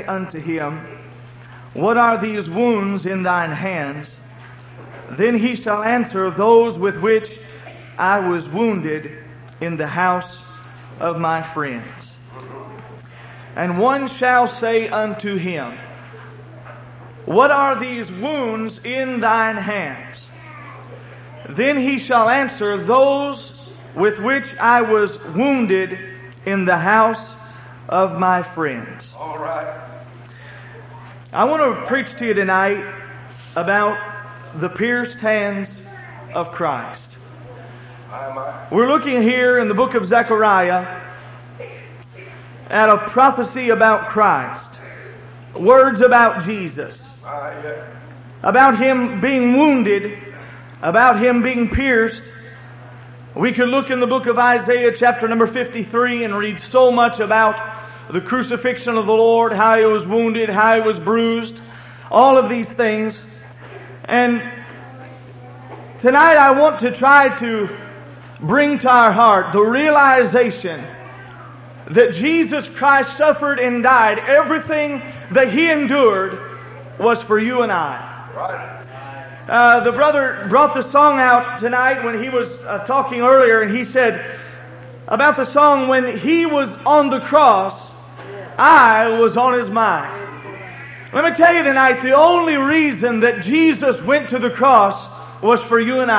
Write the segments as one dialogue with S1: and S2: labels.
S1: unto him, What are these wounds in thine hands? Then he shall answer, Those with which I was wounded in the house of my friends. And one shall say unto him, What are these wounds in thine hands? Then he shall answer, Those with which I was wounded in the house of my friends.
S2: All right.
S1: I want to preach to you tonight about the pierced hands of Christ. We're looking here in the book of Zechariah at a prophecy about Christ. Words about Jesus. About Him being wounded. About Him being pierced. We could look in the book of Isaiah chapter number 53 and read so much about the crucifixion of the Lord, how He was wounded, how He was bruised, all of these things. And tonight I want to try to bring to our heart the realization that Jesus Christ suffered and died. Everything that He endured was for you and I.
S2: Right.
S1: The brother brought the song out tonight when he was talking earlier, and he said about the song, when He was on the cross, I was on His mind. Let me tell you tonight, the only reason that Jesus went to the cross was for you and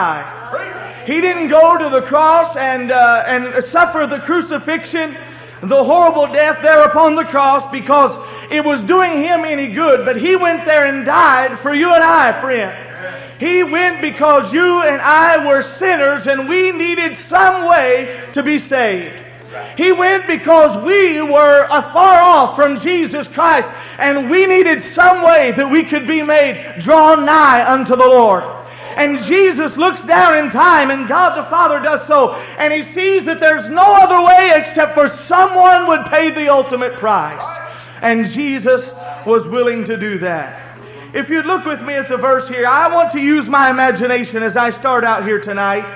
S1: I. He didn't go to the cross and suffer the crucifixion, the horrible death there upon the cross, because it was doing Him any good. But He went there and died for you and I, friend. He went because you and I were sinners and we needed some way to be saved. He went because we were afar off from Jesus Christ and we needed some way that we could be made draw nigh unto the Lord. And Jesus looks down in time, and God the Father does so, and He sees that there's no other way except for someone would pay the ultimate price. And Jesus was willing to do that. If you'd look with me at the verse here, I want to use my imagination as I start out here tonight.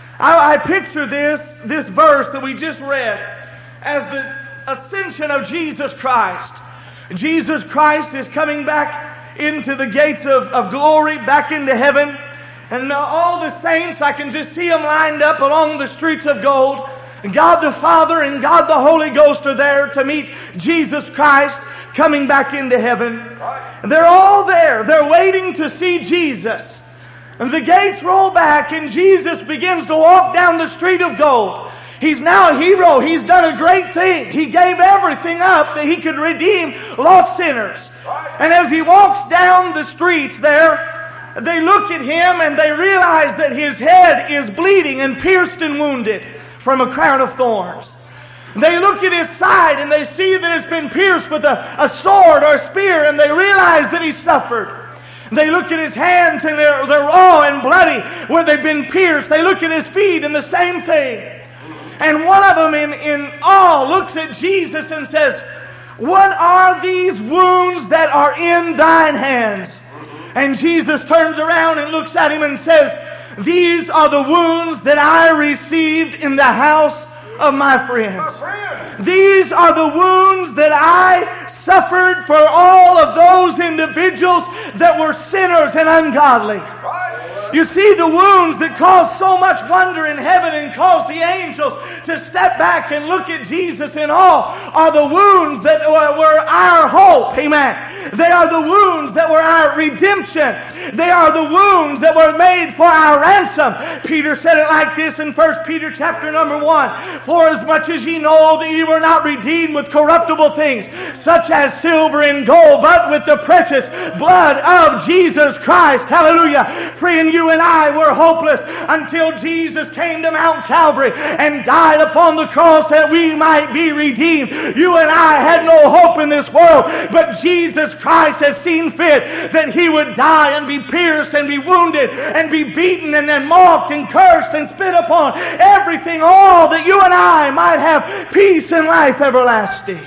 S1: I picture this verse that we just read as the ascension of Jesus Christ. Jesus Christ is coming back into the gates of glory, back into heaven. And all the saints, I can just see them lined up along the streets of gold. God the Father and God the Holy Ghost are there to meet Jesus Christ coming back into heaven. And they're all there. They're waiting to see Jesus. And the gates roll back and Jesus begins to walk down the street of gold. He's now a hero. He's done a great thing. He gave everything up that He could redeem lost sinners. And as He walks down the streets there, they look at Him and they realize that His head is bleeding and pierced and wounded from a crown of thorns. They look at His side and they see that it's been pierced with a sword or a spear, and they realize that He suffered. They look at His hands and they're raw and bloody where they've been pierced. They look at His feet and the same thing. And one of them in awe looks at Jesus and says, What are these wounds that are in thine hands? And Jesus turns around and looks at him and says, These are the wounds that I received in the house of my friends. These are the wounds that I suffered for all of those individuals that were sinners and ungodly. You see, the wounds that caused so much wonder in heaven and caused the angels to step back and look at Jesus in awe are the wounds that were our hope. Amen. They are the wounds that were our redemption. They are the wounds that were made for our ransom. Peter said it like this in 1 Peter chapter number 1. For as much as ye know that ye were not redeemed with corruptible things, such as silver and gold, but with the precious blood of Jesus Christ. Hallelujah. Friend, you and I were hopeless until Jesus came to Mount Calvary and died upon the cross that we might be redeemed. You and I had no hope in this world, but Jesus Christ has seen fit that He would die and be pierced and be wounded and be beaten and then mocked and cursed and spit upon. Everything, all that you and I might have peace and life everlasting.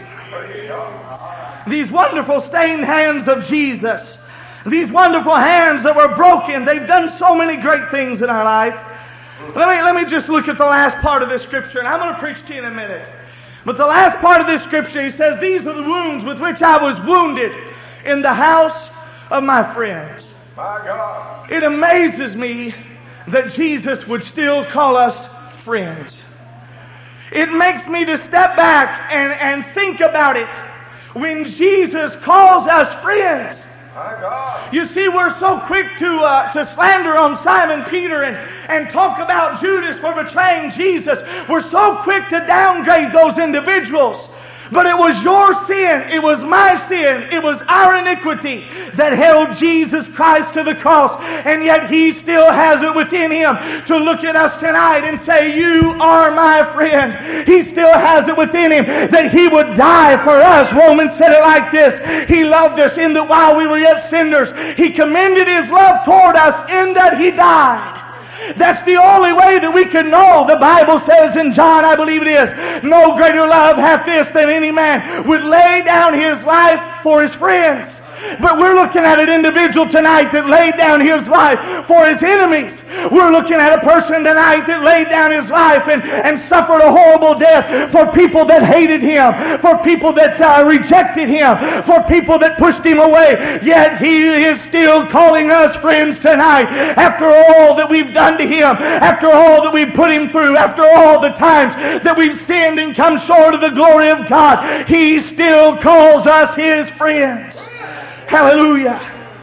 S1: These wonderful stained hands of Jesus, these wonderful hands that were broken, they've done so many great things in our life. Let me just look at the last part of this scripture, and I'm going to preach to you in a minute. But the last part of this scripture, he says, these are the wounds with which I was wounded in the house of my friends.
S2: My God.
S1: It amazes me that Jesus would still call us friends. It makes me to step back and think about it. When Jesus calls us friends,
S2: My God.
S1: you see, we're so quick to slander on Simon Peter and talk about Judas for betraying Jesus. We're so quick to downgrade those individuals. But it was your sin, it was my sin, it was our iniquity that held Jesus Christ to the cross. And yet He still has it within Him to look at us tonight and say, you are my friend. He still has it within Him that He would die for us. Romans said it like this: He loved us in that while we were yet sinners, He commended His love toward us in that He died. That's the only way that we can know. The Bible says in John, I believe it is, no greater love hath this than any man would lay down his life for his friends. But we're looking at an individual tonight that laid down his life for his enemies. We're looking at a person tonight that laid down his life and suffered a horrible death for people that hated him, for people that rejected him, for people that pushed him away. Yet He is still calling us friends tonight. After all that we've done to Him, after all that we've put Him through, after all the times that we've sinned and come short of the glory of God, He still calls us His friends. Hallelujah.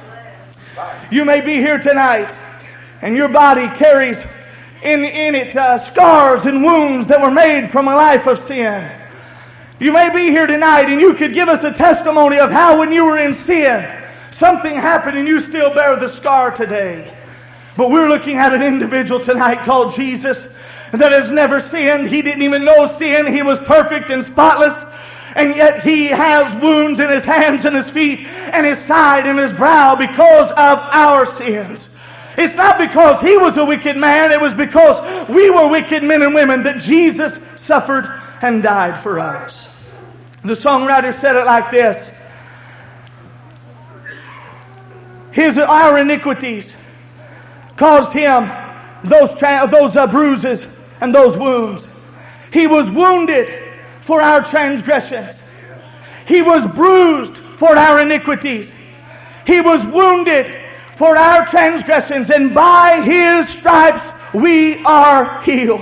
S1: You may be here tonight and your body carries in it scars and wounds that were made from a life of sin. You may be here tonight and you could give us a testimony of how when you were in sin, something happened and you still bear the scar today. But we're looking at an individual tonight called Jesus that has never sinned. He didn't even know sin. He was perfect and spotless. And yet He has wounds in His hands and His feet and His side and His brow because of our sins. It's not because He was a wicked man. It was because we were wicked men and women that Jesus suffered and died for us. The songwriter said it like this: our iniquities caused Him those bruises and those wounds. He was wounded for our transgressions. He was bruised for our iniquities. He was wounded for our transgressions. And by His stripes we are healed.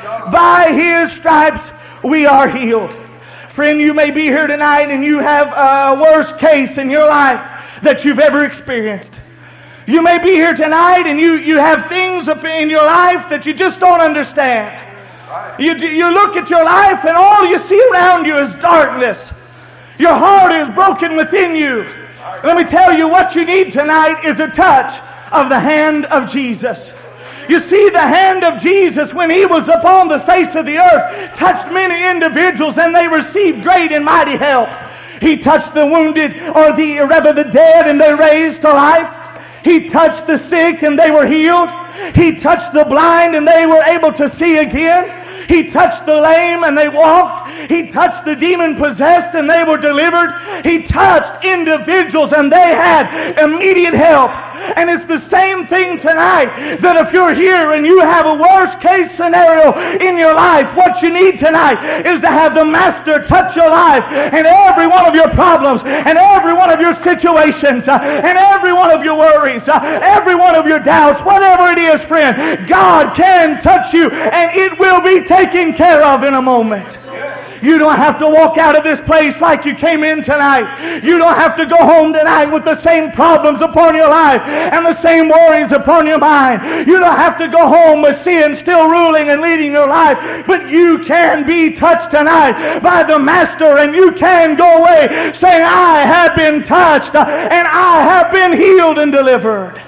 S1: By His stripes we are healed. Friend, you may be here tonight and you have a worst case in your life that you've ever experienced. You may be here tonight and you have things in your life that you just don't understand. You look at your life and all you see around you is darkness. Your heart is broken within you. Let me tell you, what you need tonight is a touch of the hand of Jesus. You see, the hand of Jesus, when He was upon the face of the earth, touched many individuals and they received great and mighty help. He touched the wounded, or the dead, and they raised to life. He touched the sick and they were healed. He touched the blind and they were able to see again. He touched the lame and they walked. He touched the demon-possessed and they were delivered. He touched individuals and they had immediate help. And it's the same thing tonight, that if you're here and you have a worst case scenario in your life, what you need tonight is to have the Master touch your life and every one of your problems and every one of your situations and every one of your worries, every one of your doubts, whatever it is, friend, God can touch you and it will be taken care of in a moment. You don't have to walk out of this place like you came in tonight. You don't have to go home tonight with the same problems upon your life and the same worries upon your mind. You don't have to go home with sin still ruling and leading your life. But you can be touched tonight by the Master, and you can go away saying, I have been touched and I have been healed and delivered.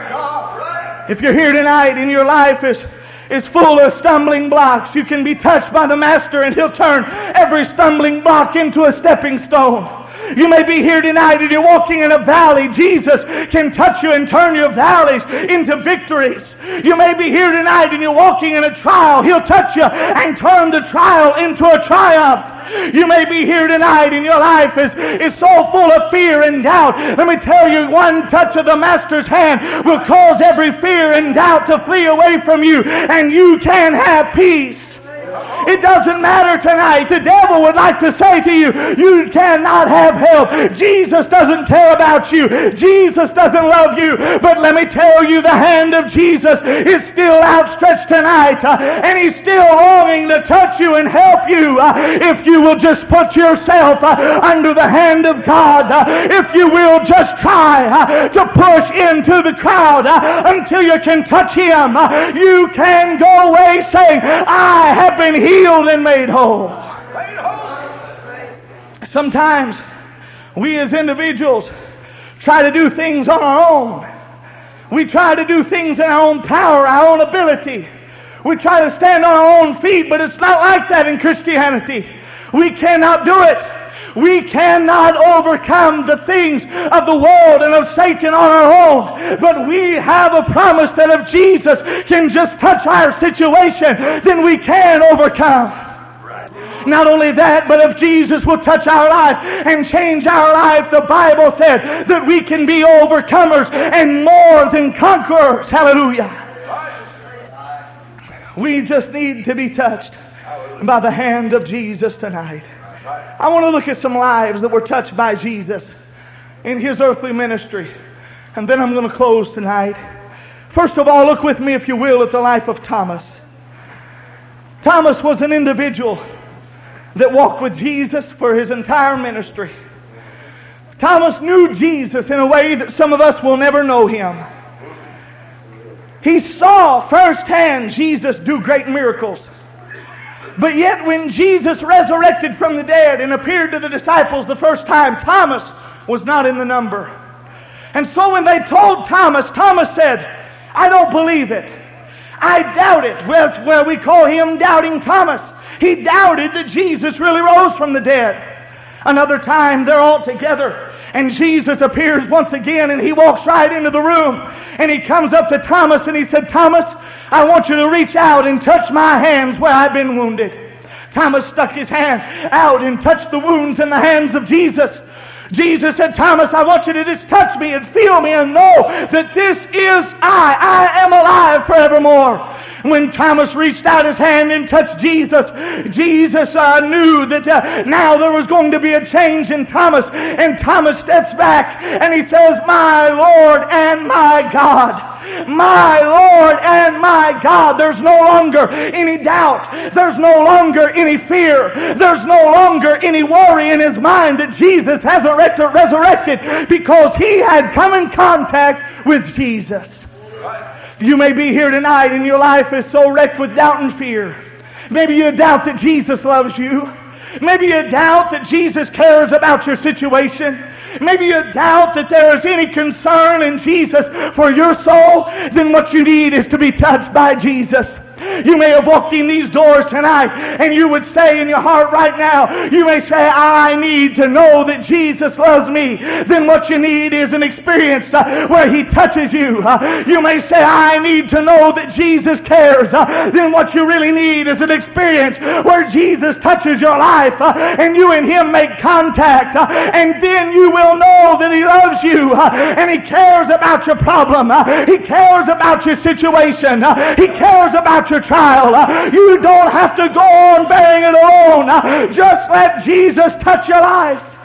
S1: If you're here tonight and your life is full of stumbling blocks, you can be touched by the Master and He'll turn every stumbling block into a stepping stone. You may be here tonight and you're walking in a valley. Jesus can touch you and turn your valleys into victories. You may be here tonight and you're walking in a trial. He'll touch you and turn the trial into a triumph. You may be here tonight and your life is so full of fear and doubt. Let me tell you, one touch of the Master's hand will cause every fear and doubt to flee away from you, and you can have peace. it doesn't matter tonight. The devil would like to say to you, you cannot have help. Jesus doesn't care about you. Jesus doesn't love you. But let me tell you, the hand of Jesus is still outstretched tonight. And He's still longing to touch you and help you. If you will just put yourself under the hand of God. If you will just try to push into the crowd until you can touch Him. You can go away saying, I have been healed and made whole. Sometimes we as individuals try to do things on our own. We try to do things in our own power, our own ability. We try to stand on our own feet, but it's not like that in Christianity. We cannot do it. We cannot overcome the things of the world and of Satan on our own. But we have a promise that if Jesus can just touch our situation, then we can overcome. Not only that, but if Jesus will touch our life and change our life, the Bible said that we can be overcomers and more than conquerors. Hallelujah. We just need to be touched by the hand of Jesus tonight. I want to look at some lives that were touched by Jesus in His earthly ministry. And then I'm going to close tonight. First of all, look with me, if you will, at the life of Thomas. Thomas was an individual that walked with Jesus for his entire ministry. Thomas knew Jesus in a way that some of us will never know Him. He saw firsthand Jesus do great miracles. But yet when Jesus resurrected from the dead and appeared to the disciples the first time, Thomas was not in the number. And so when they told Thomas, Thomas said, I don't believe it. I doubt it. Well, it's where we call him Doubting Thomas. He doubted that Jesus really rose from the dead. Another time they're all together and Jesus appears once again and He walks right into the room and He comes up to Thomas and He said, Thomas, I want you to reach out and touch my hands where I've been wounded. Thomas stuck his hand out and touched the wounds in the hands of Jesus. Jesus said, Thomas, I want you to just touch me and feel me and know that this is I. I am alive forevermore. When Thomas reached out his hand and touched Jesus, Jesus knew that now there was going to be a change in Thomas. And Thomas steps back and he says, my Lord and my God. My Lord and my God. There's no longer any doubt. There's no longer any fear. There's no longer any worry in his mind that Jesus hasn't resurrected, because he had come in contact with Jesus. You may be here tonight and your life is so wrecked with doubt and fear. Maybe you doubt that Jesus loves you. Maybe you doubt that Jesus cares about your situation. Maybe you doubt that there is any concern in Jesus for your soul. Then what you need is to be touched by Jesus. You may have walked in these doors tonight and you would say in your heart right now, you may say, I need to know that Jesus loves me. Then what you need is an experience where He touches you. You may say, I need to know that Jesus cares. Then what you really need is an experience where Jesus touches your life and you and Him make contact. And then you will know that He loves you and He cares about your problem. He cares about your situation. He cares about your trial. You don't have to go on bearing it alone. Just let Jesus touch your life.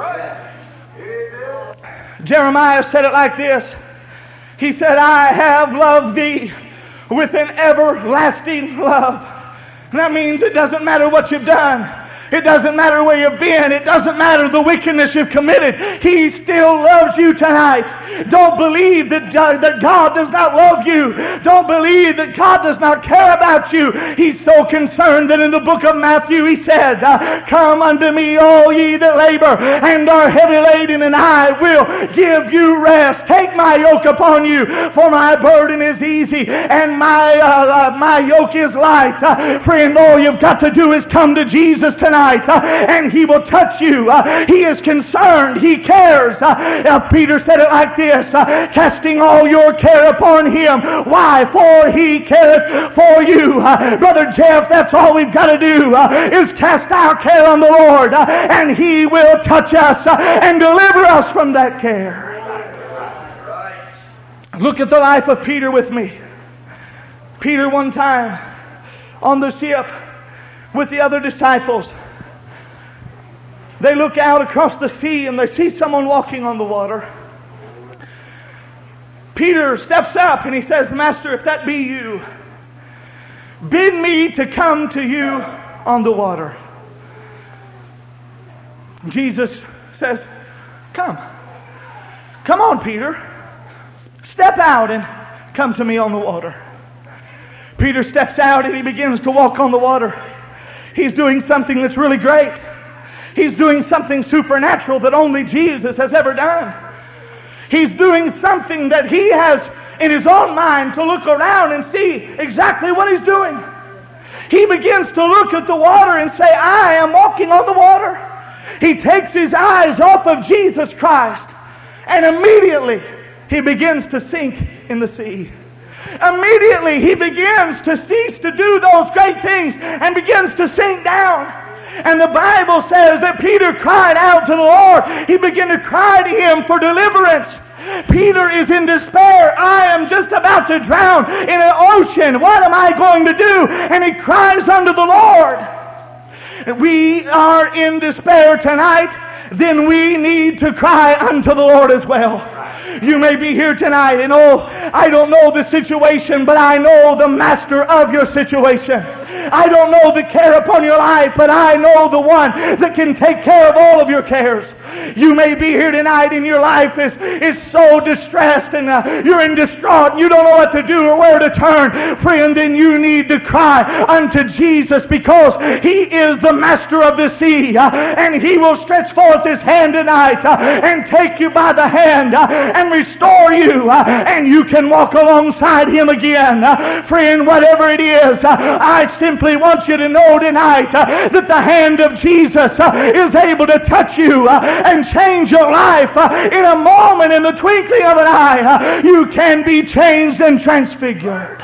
S1: Jeremiah said it like this. He said, I have loved thee with an everlasting love. And that means it doesn't matter what you've done. It doesn't matter where you've been. It doesn't matter the wickedness you've committed. He still loves you tonight. Don't believe that God does not love you. Don't believe that God does not care about you. He's so concerned that in the book of Matthew He said, come unto me all ye that labor and are heavy laden, and I will give you rest. Take my yoke upon you, for my burden is easy and my yoke is light. Friend, all you've got to do is come to Jesus tonight. And He will touch you. He is concerned. He cares. Peter said it like this, casting all your care upon Him. Why? For He careth for you. Brother Jeff, that's all we've got to do is cast our care on the Lord, and He will touch us and deliver us from that care. Look at the life of Peter with me. Peter one time on the ship with the other disciples. They look out across the sea and they see someone walking on the water. Peter steps up and he says, Master, if that be you, bid me to come to you on the water. Jesus says, come. Come on, Peter. Step out and come to me on the water. Peter steps out and he begins to walk on the water. He's doing something that's really great. He's doing something supernatural that only Jesus has ever done. He's doing something that he has in his own mind to look around and see exactly what he's doing. He begins to look at the water and say, I am walking on the water. He takes his eyes off of Jesus Christ and immediately he begins to sink in the sea. Immediately he begins to cease to do those great things and begins to sink down. And the Bible says that Peter cried out to the Lord. He began to cry to him for deliverance. Peter is in despair. I am just about to drown in an ocean. What am I going to do? And he cries unto the Lord. We are in despair tonight. Then we need to cry unto the Lord as well. You may be here tonight and I don't know the situation, but I know the master of your situation. I don't know the care upon your life, but I know the one that can take care of all of your cares. You may be here tonight and your life is so distressed and you're in distraught and you don't know what to do or where to turn. Friend, then you need to cry unto Jesus, because He is the master of the sea and He will stretch forth His hand tonight and take you by the hand and restore you and you can walk alongside Him again. Friend, whatever it is, I simply want you to know tonight that the hand of Jesus is able to touch you and change your life in a moment, in the twinkling of an eye. You can be changed and transfigured.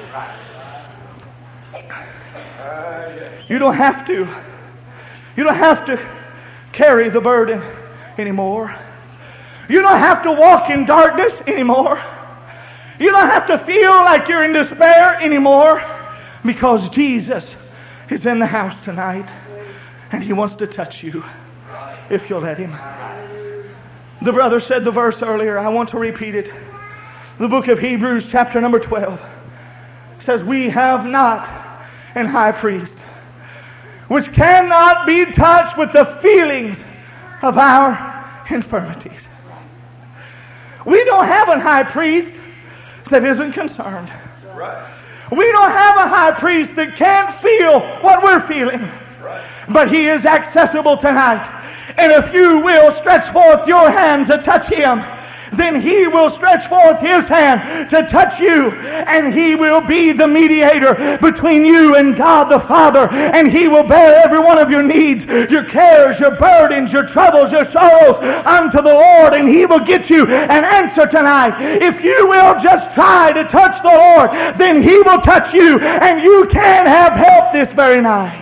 S1: You don't have to. You don't have to carry the burden anymore. You don't have to walk in darkness anymore. You don't have to feel like you're in despair anymore, because Jesus is in the house tonight and He wants to touch you if you'll let Him. The brother said the verse earlier. I want to repeat it. The book of Hebrews chapter number 12 says, we have not an high priest which cannot be touched with the feelings of our infirmities. We don't have a high priest that isn't concerned.
S2: Right.
S1: We don't have a high priest that can't feel what we're feeling.
S2: Right.
S1: But He is accessible tonight. And if you will stretch forth your hand to touch Him, then He will stretch forth His hand to touch you, and He will be the mediator between you and God the Father, and He will bear every one of your needs, your cares, your burdens, your troubles, your sorrows unto the Lord, and He will get you an answer tonight. If you will just try to touch the Lord, then He will touch you, and you can have help this very night.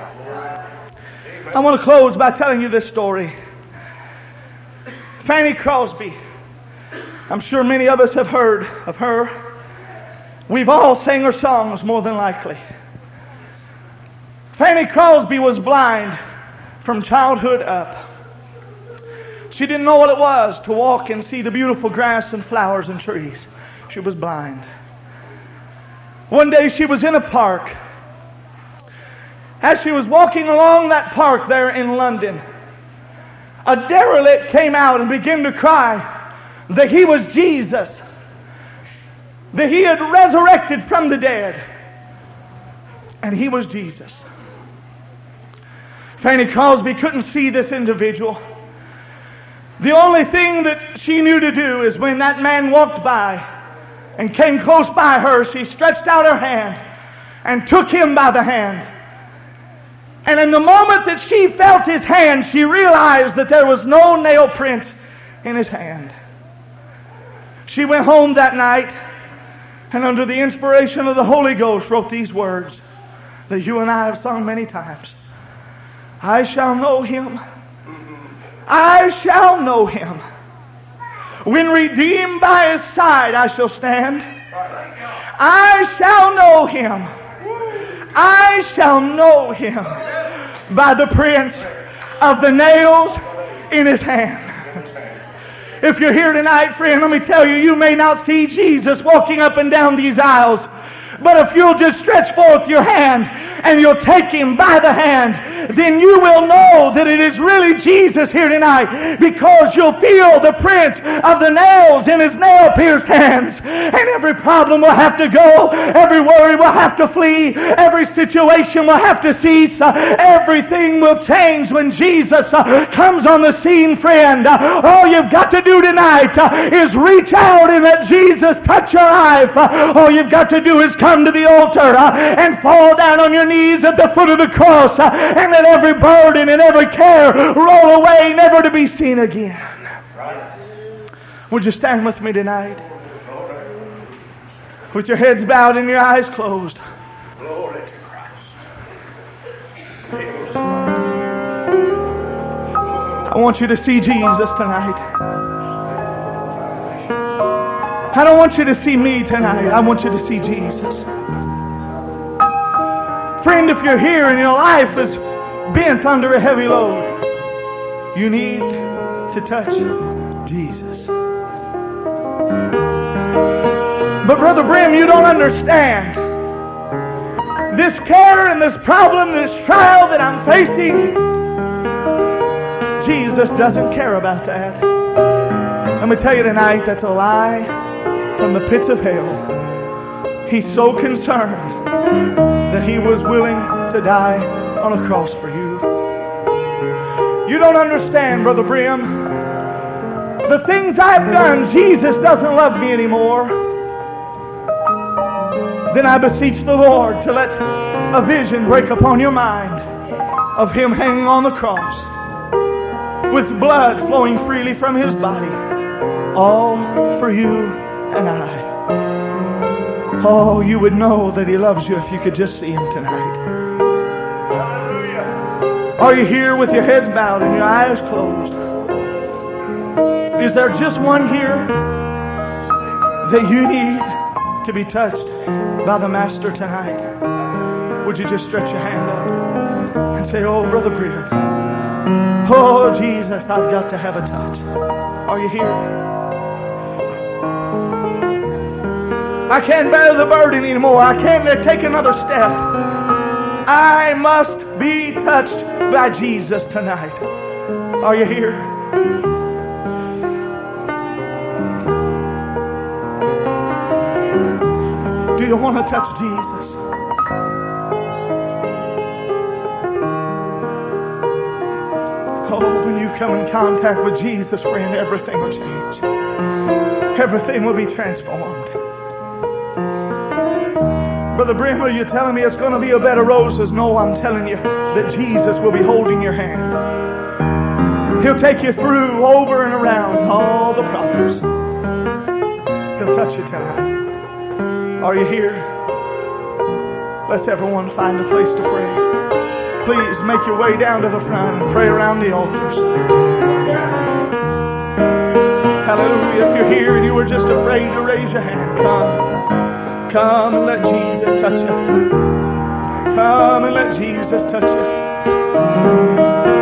S1: I want to close by telling you this story. Fanny Crosby. I'm sure many of us have heard of her. We've all sang her songs, more than likely. Fanny Crosby was blind from childhood up. She didn't know what it was to walk and see the beautiful grass and flowers and trees. She was blind. One day she was in a park. As she was walking along that park there in London, a derelict came out and began to cry that he was Jesus, that He had resurrected from the dead, and He was Jesus. Fanny Crosby couldn't see this individual. The only thing that she knew to do is when that man walked by and came close by her, she stretched out her hand and took him by the hand. And in the moment that she felt his hand, she realized that there was no nail prints in his hand. She went home that night and under the inspiration of the Holy Ghost wrote these words that you and I have sung many times. I shall know Him. I shall know Him. When redeemed by His side I shall stand. I shall know Him. I shall know him by the prints of the nails in his hand. If you're here tonight, friend, let me tell you, you may not see Jesus walking up and down these aisles, but if you'll just stretch forth your hand and you'll take him by the hand, then you will know that it is really Jesus here tonight, because you'll feel the prints of the nails in his nail-pierced hands, and every problem will have to go, every worry will have to flee, every situation will have to cease, everything will change when Jesus comes on the scene, friend. All you've got to do tonight is reach out and let Jesus touch your life. All you've got to do is come to the altar and fall down on your knees at the foot of the cross and let every burden and every care roll away, never to be seen again. Would you stand with me tonight? With your heads bowed and your eyes closed. I want you to see Jesus tonight. I don't want you to see me tonight. I want you to see Jesus. Friend, if you're here and your life is bent under a heavy load, you need to touch Jesus. But Brother Brim, you don't understand. This care and this problem, this trial that I'm facing, Jesus doesn't care about that. Let me tell you tonight, that's a lie from the pits of hell. He's so concerned that he was willing to die on a cross for you. You don't understand, Brother Brim. The things I've done, Jesus doesn't love me anymore. Then I beseech the Lord to let a vision break upon your mind of him hanging on the cross with blood flowing freely from his body, all for you and I. Oh, you would know that he loves you if you could just see him tonight. Hallelujah. Are you here with your heads bowed and your eyes closed? Is there just one here that you need to be touched by the Master tonight? Would you just stretch your hand up and say, oh, Brother Brim, oh, Jesus, I've got to have a touch. Are you here? I can't bear the burden anymore. I can't take another step. I must be touched by Jesus tonight. Are you here? Do you want to touch Jesus? Oh, when you come in contact with Jesus, friend, everything will change. Everything will be transformed. Brother Brim, are you telling me it's going to be a bed of roses? No, I'm telling you that Jesus will be holding your hand. He'll take you through, over and around all the problems. He'll touch you tonight. Are you here? Let's everyone find a place to pray. Please make your way down to the front and pray around the altars. Hallelujah. If you're here and you were just afraid to raise your hand, come. Come and let Jesus touch you. Come and let Jesus touch you.